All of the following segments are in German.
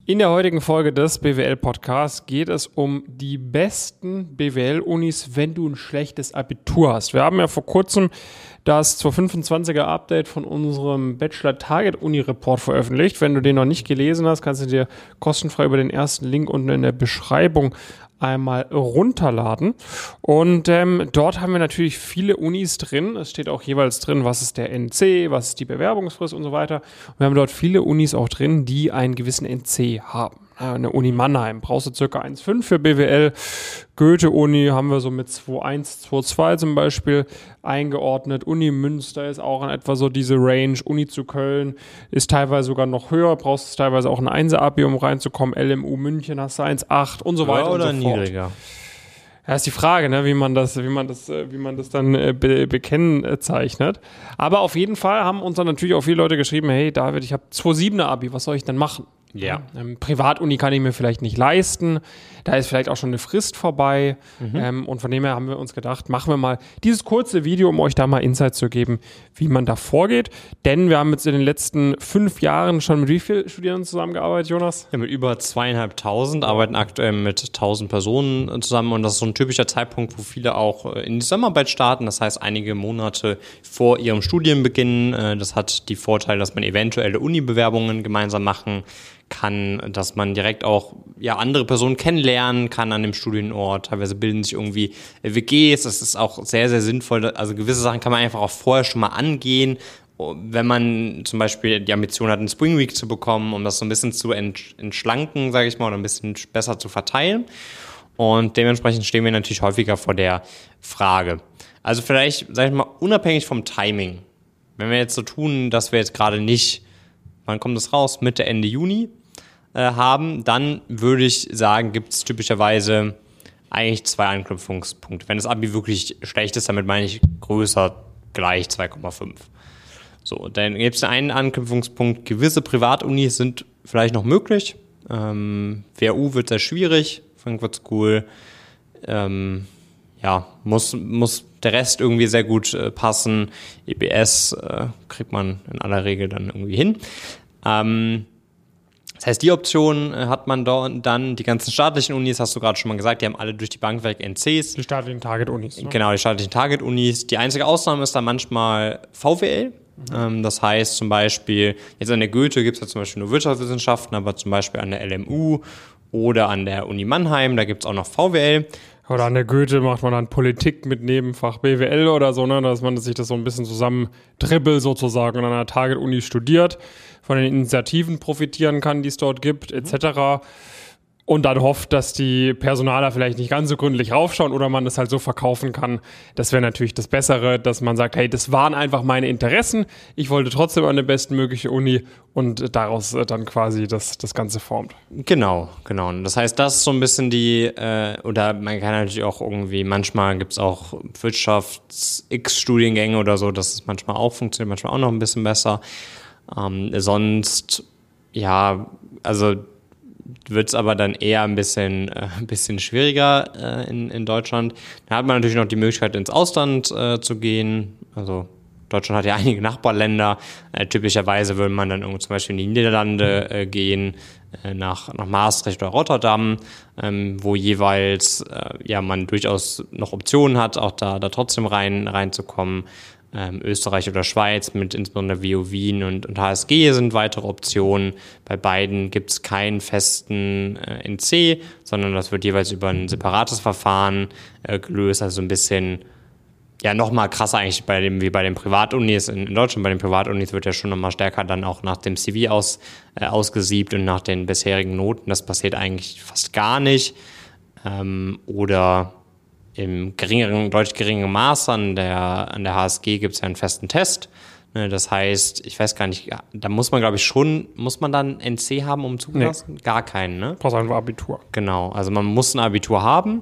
In der heutigen Folge des BWL-Podcasts geht es um die besten BWL-Unis, wenn du ein schlechtes Abitur hast. Wir haben ja vor kurzem das 225er Update von unserem Bachelor-Target-Uni-Report veröffentlicht. Wenn du den noch nicht gelesen hast, kannst du dir kostenfrei über den ersten Link unten in der Beschreibung einmal runterladen. Und dort haben wir natürlich viele Unis drin. Es steht auch jeweils drin, was ist der NC, was ist die Bewerbungsfrist und so weiter. Und wir haben dort viele Unis auch drin, die einen gewissen NC haben. Eine Uni Mannheim brauchst du ca. 1,5 für BWL. Goethe-Uni haben wir so mit 2,1, 2,2 zum Beispiel eingeordnet. Uni Münster ist auch in etwa so diese Range. Uni zu Köln ist teilweise sogar noch höher. Brauchst du teilweise auch ein 1er-Abi, um reinzukommen. LMU München hast du 1,8 und so weiter und so fort. Oder niedriger? Ja, ist die Frage, ne, wie man das dann bekennzeichnet. Aber auf jeden Fall haben uns dann natürlich auch viele Leute geschrieben, hey David, ich habe 2,7er Abi, was soll ich denn machen? Ja. Privatuni kann ich mir vielleicht nicht leisten. Da ist vielleicht auch schon eine Frist vorbei. Und von dem her haben wir uns gedacht, machen wir mal dieses kurze Video, um euch da mal Insight zu geben, wie man da vorgeht. Denn wir haben jetzt in den letzten 5 Jahren schon mit wie vielen Studierenden zusammengearbeitet, Jonas? Ja, mit über 2.500, arbeiten aktuell mit 1.000 Personen zusammen. Und das ist so ein typischer Zeitpunkt, wo viele auch in die Zusammenarbeit starten. Das heißt, einige Monate vor ihrem Studienbeginn. Das hat die Vorteile, dass man eventuelle Uni-Bewerbungen gemeinsam machen kann, dass man direkt auch andere Personen kennenlernen kann an dem Studienort. Teilweise bilden sich irgendwie WGs. Das ist auch sehr, sehr sinnvoll. Also gewisse Sachen kann man einfach auch vorher schon mal angehen, wenn man zum Beispiel die Ambition hat, einen Spring Week zu bekommen, um das so ein bisschen zu entschlanken, sage ich mal, oder ein bisschen besser zu verteilen. Und dementsprechend stehen wir natürlich häufiger vor der Frage. Also vielleicht, sage ich mal, unabhängig vom Timing. Wenn wir jetzt so tun, dass wir jetzt gerade nicht, wann kommt das raus? Mitte, Ende Juni haben, dann würde ich sagen, gibt es typischerweise eigentlich 2 Anknüpfungspunkte. Wenn das Abi wirklich schlecht ist, damit meine ich größer gleich 2,5. So, dann gibt es einen Anknüpfungspunkt. Gewisse Privatunis sind vielleicht noch möglich. WHU wird sehr schwierig. Frankfurt School, muss der Rest irgendwie sehr gut passen. EBS kriegt man in aller Regel dann irgendwie hin. Das heißt, die Option hat man dann, die ganzen staatlichen Unis, hast du gerade schon mal gesagt, die haben alle durch die Bank weg NCs. Die staatlichen Target-Unis. Ne? Genau, die staatlichen Target-Unis. Die einzige Ausnahme ist dann manchmal VWL. Das heißt zum Beispiel, jetzt an der Goethe gibt es ja zum Beispiel nur Wirtschaftswissenschaften, aber zum Beispiel an der LMU oder an der Uni Mannheim, da gibt es auch noch VWL. Oder an der Goethe macht man dann Politik mit Nebenfach BWL oder so, ne, dass man sich das so ein bisschen zusammen dribbelt sozusagen und an einer Target-Uni studiert, von den Initiativen profitieren kann, die es dort gibt, etc. Und dann hofft, dass die Personaler vielleicht nicht ganz so gründlich raufschauen oder man das halt so verkaufen kann. Das wäre natürlich das Bessere, dass man sagt, hey, das waren einfach meine Interessen. Ich wollte trotzdem an der bestmögliche Uni und daraus dann quasi das Ganze formt. Genau. Und das heißt, das ist so ein bisschen oder man kann natürlich auch irgendwie, manchmal gibt es auch Wirtschafts-X-Studiengänge oder so, dass es manchmal auch funktioniert, manchmal auch noch ein bisschen besser. Sonst, also wird es aber dann eher ein bisschen schwieriger in Deutschland. Da hat man natürlich noch die Möglichkeit, ins Ausland zu gehen. Also Deutschland hat ja einige Nachbarländer. Typischerweise würde man dann irgendwo zum Beispiel in die Niederlande gehen, nach Maastricht oder Rotterdam, wo jeweils man durchaus noch Optionen hat, auch da trotzdem reinzukommen. Österreich oder Schweiz mit insbesondere WU Wien und HSG sind weitere Optionen. Bei beiden gibt es keinen festen NC, sondern das wird jeweils über ein separates Verfahren gelöst. Also ein bisschen, nochmal krasser eigentlich wie bei den Privatunis in Deutschland. Bei den Privatunis wird ja schon nochmal stärker dann auch nach dem CV ausgesiebt und nach den bisherigen Noten. Das passiert eigentlich fast gar nicht. Oder im deutlich geringeren Maß an der HSG gibt es ja einen festen Test. Das heißt, ich weiß gar nicht, da muss man, glaube ich, muss man dann NC haben, um zugelassen? Nee. Gar keinen, ne? Brauchst einfach Abitur. Genau, also man muss ein Abitur haben.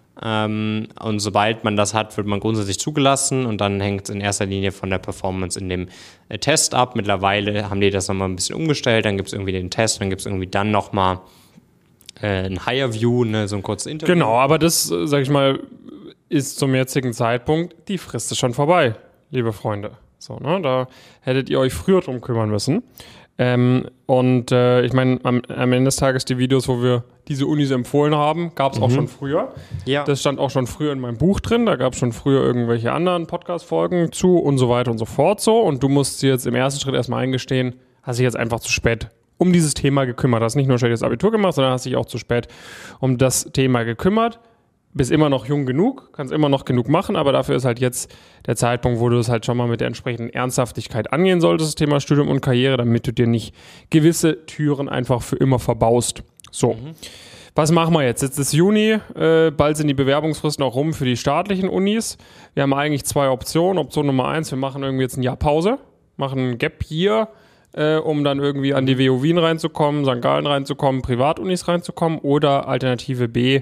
Und sobald man das hat, wird man grundsätzlich zugelassen und dann hängt es in erster Linie von der Performance in dem Test ab. Mittlerweile haben die das nochmal ein bisschen umgestellt, dann gibt es irgendwie den Test, dann gibt es irgendwie dann nochmal ein Higher View, so ein kurzes Interview. Genau, aber das, sag ich mal, ist zum jetzigen Zeitpunkt, die Frist ist schon vorbei, liebe Freunde. So, ne, da hättet ihr euch früher drum kümmern müssen. Ich meine, am Ende des Tages die Videos, wo wir diese Unis empfohlen haben, gab es auch schon früher. Ja. Das stand auch schon früher in meinem Buch drin. Da gab es schon früher irgendwelche anderen Podcast-Folgen zu und so weiter und so fort so. Und du musst dir jetzt im ersten Schritt erstmal eingestehen, hast dich jetzt einfach zu spät um dieses Thema gekümmert. Hast nicht nur schlechtes Abitur gemacht, sondern hast dich auch zu spät um das Thema gekümmert. Bist immer noch jung genug, kannst immer noch genug machen, aber dafür ist halt jetzt der Zeitpunkt, wo du es halt schon mal mit der entsprechenden Ernsthaftigkeit angehen solltest, das Thema Studium und Karriere, damit du dir nicht gewisse Türen einfach für immer verbaust. So, Was machen wir jetzt? Jetzt ist Juni, bald sind die Bewerbungsfristen auch rum für die staatlichen Unis. Wir haben eigentlich 2 Optionen. Option Nummer 1, wir machen irgendwie jetzt ein Jahr Pause, machen ein Gap Year, um dann irgendwie an die WU Wien reinzukommen, St. Gallen reinzukommen, Privatunis reinzukommen, oder Alternative B,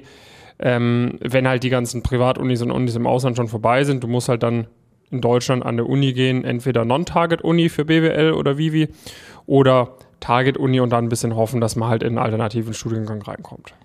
wenn halt die ganzen Privatunis und Unis im Ausland schon vorbei sind, du musst halt dann in Deutschland an der Uni gehen, entweder Non-Target-Uni für BWL oder Vivi oder Target-Uni und dann ein bisschen hoffen, dass man halt in einen alternativen Studiengang reinkommt.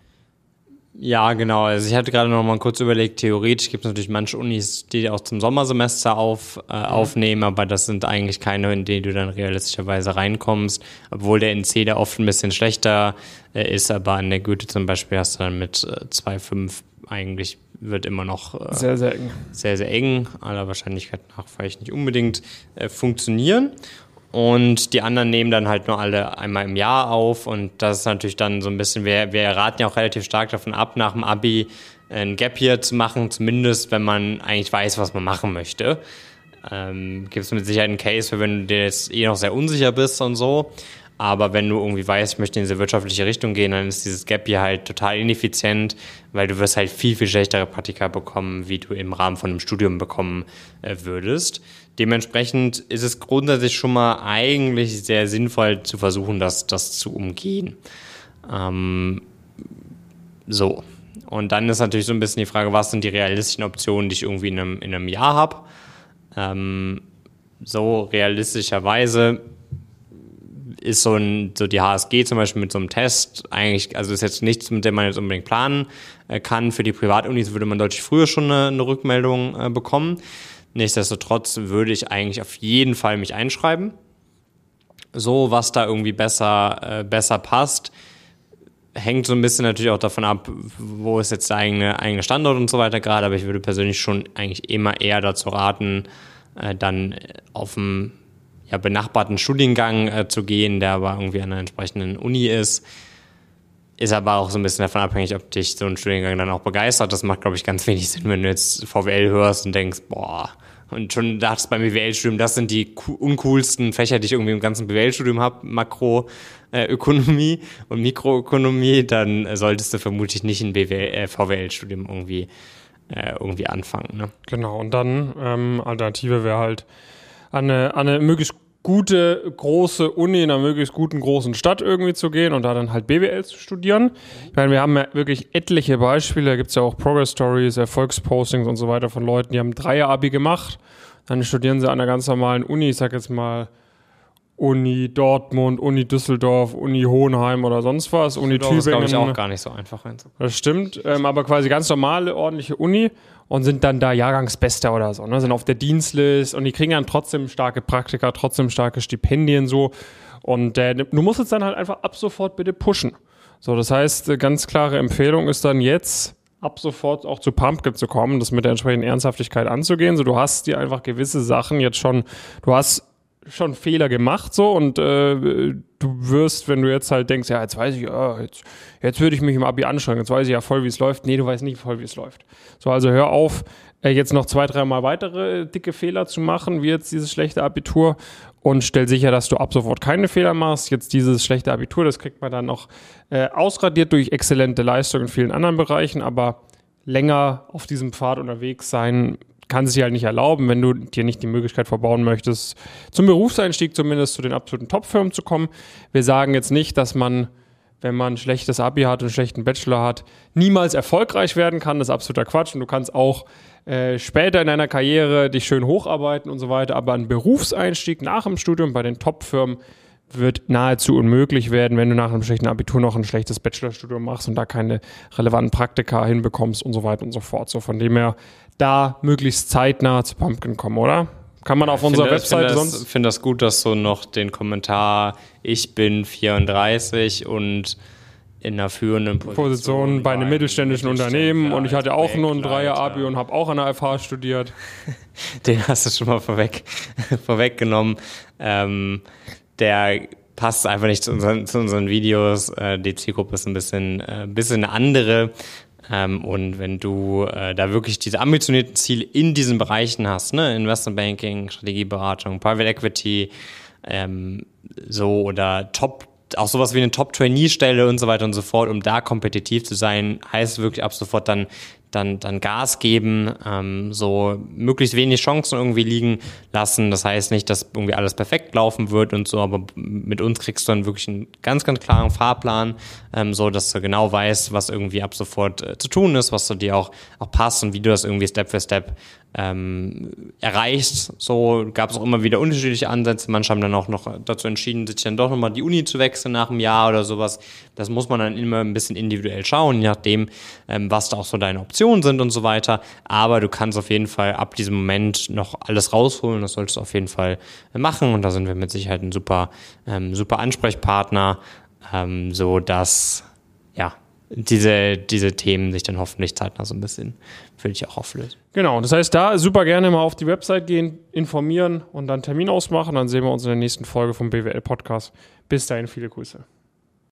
Ja, genau. Also ich hatte gerade noch mal kurz überlegt, theoretisch gibt es natürlich manche Unis, die auch zum Sommersemester aufnehmen, aber das sind eigentlich keine, in denen du dann realistischerweise reinkommst, obwohl der NC da oft ein bisschen schlechter ist, aber an der Goethe zum Beispiel hast du dann mit 2,5 eigentlich wird immer noch sehr, sehr eng. Sehr, sehr eng, aller Wahrscheinlichkeit nach vielleicht nicht unbedingt funktionieren. Und die anderen nehmen dann halt nur alle einmal im Jahr auf und das ist natürlich dann so ein bisschen, wir raten ja auch relativ stark davon ab, nach dem Abi ein Gap Year zu machen, zumindest wenn man eigentlich weiß, was man machen möchte. Gibt es mit Sicherheit einen Case, für wenn du dir jetzt noch sehr unsicher bist und so, aber wenn du irgendwie weißt, ich möchte in diese wirtschaftliche Richtung gehen, dann ist dieses Gap Year halt total ineffizient, weil du wirst halt viel, viel schlechtere Praktika bekommen, wie du im Rahmen von einem Studium bekommen würdest. Dementsprechend ist es grundsätzlich schon mal eigentlich sehr sinnvoll zu versuchen, das zu umgehen. So. Und dann ist natürlich so ein bisschen die Frage, was sind die realistischen Optionen, die ich irgendwie in einem Jahr habe. So realistischerweise ist so die HSG zum Beispiel mit so einem Test eigentlich, also ist jetzt nichts, mit dem man jetzt unbedingt planen kann. Für die Privatunis würde man deutlich früher schon eine Rückmeldung bekommen. Nichtsdestotrotz würde ich eigentlich auf jeden Fall mich einschreiben. So, was da irgendwie besser passt, hängt so ein bisschen natürlich auch davon ab, wo ist jetzt der eigene Standort und so weiter gerade, aber ich würde persönlich schon eigentlich immer eher dazu raten, dann auf einen benachbarten Studiengang zu gehen, der aber irgendwie an einer entsprechenden Uni ist. Ist aber auch so ein bisschen davon abhängig, ob dich so ein Studiengang dann auch begeistert. Das macht, glaube ich, ganz wenig Sinn, wenn du jetzt VWL hörst und denkst, boah, und schon dachtest beim BWL-Studium, das sind die uncoolsten Fächer, die ich irgendwie im ganzen BWL-Studium habe, Makroökonomie und Mikroökonomie, dann solltest du vermutlich nicht ein VWL-Studium irgendwie anfangen. Ne? Genau, und dann Alternative wäre halt an eine möglichst gute, große Uni in einer möglichst guten, großen Stadt irgendwie zu gehen und da dann halt BWL zu studieren. Ich meine, wir haben ja wirklich etliche Beispiele, da gibt es ja auch Progress Stories, Erfolgspostings und so weiter von Leuten, die haben 3er-Abi gemacht, dann studieren sie an einer ganz normalen Uni, ich sag jetzt mal Uni Dortmund, Uni Düsseldorf, Uni Hohenheim oder sonst was, Uni Tübingen. Das ist, glaube ich, auch gar nicht so einfach reinzukommen. Das stimmt, aber quasi ganz normale, ordentliche Uni und sind dann da Jahrgangsbester oder so, ne? Sind auf der Dienstlist und die kriegen dann trotzdem starke Praktika, trotzdem starke Stipendien so und du musst jetzt dann halt einfach ab sofort bitte pushen. So, das heißt, ganz klare Empfehlung ist dann jetzt ab sofort auch zu Pumpkin zu kommen, das mit der entsprechenden Ernsthaftigkeit anzugehen. So, du hast dir einfach gewisse Sachen jetzt schon, du hast schon Fehler gemacht so und du wirst, wenn du jetzt halt denkst, ja, jetzt weiß ich, jetzt würde ich mich im Abi anstrengen, jetzt weiß ich ja voll, wie es läuft. Nee, du weißt nicht voll, wie es läuft. So, also hör auf, jetzt noch 2-3 Mal weitere dicke Fehler zu machen, wie jetzt dieses schlechte Abitur und stell sicher, dass du ab sofort keine Fehler machst. Jetzt dieses schlechte Abitur, das kriegt man dann noch ausradiert durch exzellente Leistung in vielen anderen Bereichen, aber länger auf diesem Pfad unterwegs sein kann es sich halt nicht erlauben, wenn du dir nicht die Möglichkeit verbauen möchtest, zum Berufseinstieg zumindest zu den absoluten Top-Firmen zu kommen. Wir sagen jetzt nicht, dass man, wenn man ein schlechtes Abi hat und einen schlechten Bachelor hat, niemals erfolgreich werden kann. Das ist absoluter Quatsch und du kannst auch später in deiner Karriere dich schön hocharbeiten und so weiter, aber ein Berufseinstieg nach dem Studium bei den Top-Firmen wird nahezu unmöglich werden, wenn du nach einem schlechten Abitur noch ein schlechtes Bachelorstudium machst und da keine relevanten Praktika hinbekommst und so weiter und so fort. So von dem her da möglichst zeitnah zu Pumpkin kommen, oder? kann man auf unserer Webseite sonst... Ich finde das gut, dass du noch den Kommentar, ich bin 34 und in einer führenden Position bei einem mittelständischen Unternehmen und ich hatte auch nur ein 3er-Abi und habe auch an der FH studiert. Den hast du schon mal vorweggenommen. Der passt einfach nicht zu unseren Videos. Die Zielgruppe ist ein bisschen eine andere. Und wenn du da wirklich diese ambitionierten Ziele in diesen Bereichen hast, ne, Investment Banking, Strategieberatung, Private Equity, oder auch sowas wie eine Top-Trainee-Stelle und so weiter und so fort, um da kompetitiv zu sein, heißt wirklich ab sofort dann Gas geben, so möglichst wenig Chancen irgendwie liegen lassen. Das heißt nicht, dass irgendwie alles perfekt laufen wird und so, aber mit uns kriegst du dann wirklich einen ganz, ganz klaren Fahrplan, so dass du genau weißt, was irgendwie ab sofort zu tun ist, was zu dir auch passt und wie du das irgendwie Step für Step erreichst. So gab es auch immer wieder unterschiedliche Ansätze. Manche haben dann auch noch dazu entschieden, sich dann doch nochmal die Uni zu wechseln nach einem Jahr oder sowas. Das muss man dann immer ein bisschen individuell schauen, je nachdem, was da auch so deine Optionen sind und so weiter. Aber du kannst auf jeden Fall ab diesem Moment noch alles rausholen. Das solltest du auf jeden Fall machen. Und da sind wir mit Sicherheit ein super Ansprechpartner, so dass diese Themen sich dann hoffentlich zeitnah so ein bisschen für dich auch auflösen. Genau, das heißt, da super gerne mal auf die Website gehen, informieren und dann Termin ausmachen. Dann sehen wir uns in der nächsten Folge vom BWL-Podcast. Bis dahin, viele Grüße.